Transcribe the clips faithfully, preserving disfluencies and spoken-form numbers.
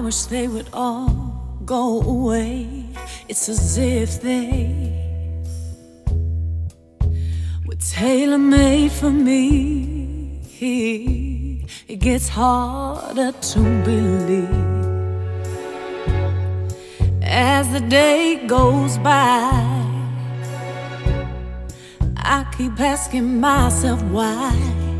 wish they would all go away. It's as if they were tailor-made for me. It gets harder to believe as the day goes by. I keep asking myself why.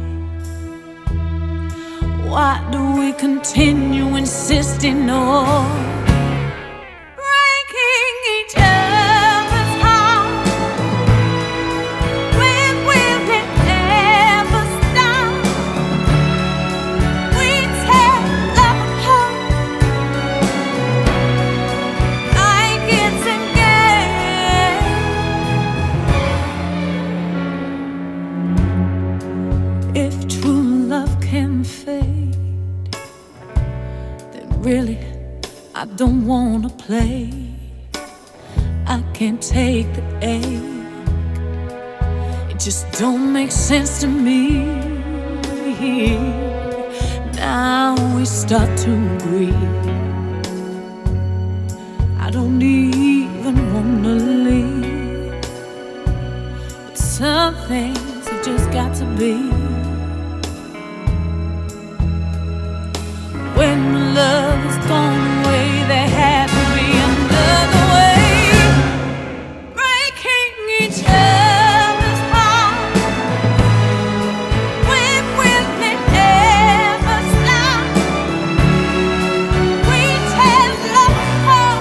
Why do we continue insisting on breaking each other's heart? When will it ever stop? We tear love apart like it's a game. If true love can fade, really, I don't wanna play. I can't take the ache. It just don't make sense to me. Now we start to grieve. I don't even wanna leave, but some things have just got to be. When love is gone away, there had to be another way. Breaking each other's heart. When will it ever stop? We tear love apart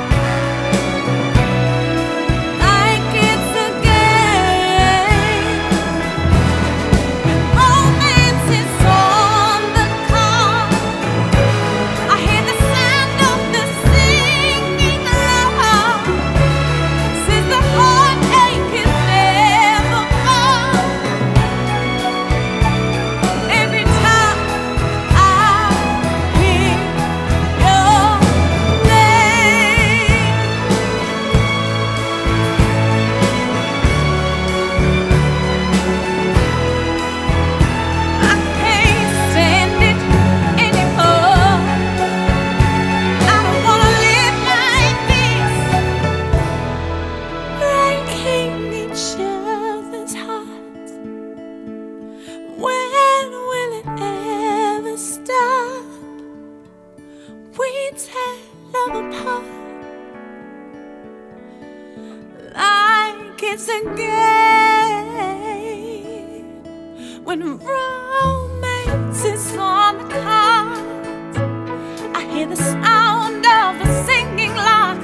like it's a game. Romance is on the card. I hear the sound of the singing loud. Since the heartache is never gone. Every time I hear your name, I can't stand it anymore. I don't wanna live like this, breaking each other's hearts. When will it ever stop? We tear love apart like it's a game. When romance is on the cards, I hear the sound of a singing lark.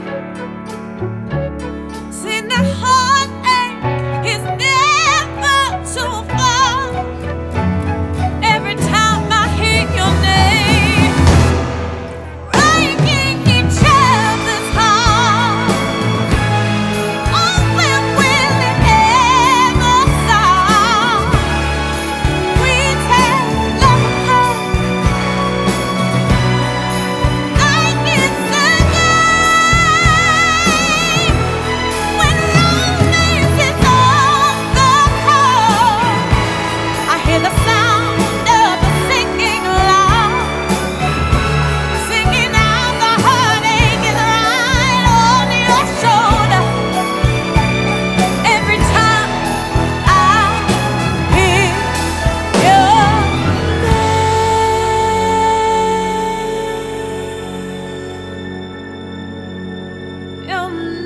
Sing the heartache is never too far. Every time I hear your name, breaking each other's heart. Oh, when will it ever stop? We tear love apart like it's a game. When romance is on the card, I hear the sound of a singing lark. Singing out the heartache is right on your shoulder. Every time I hear your name, your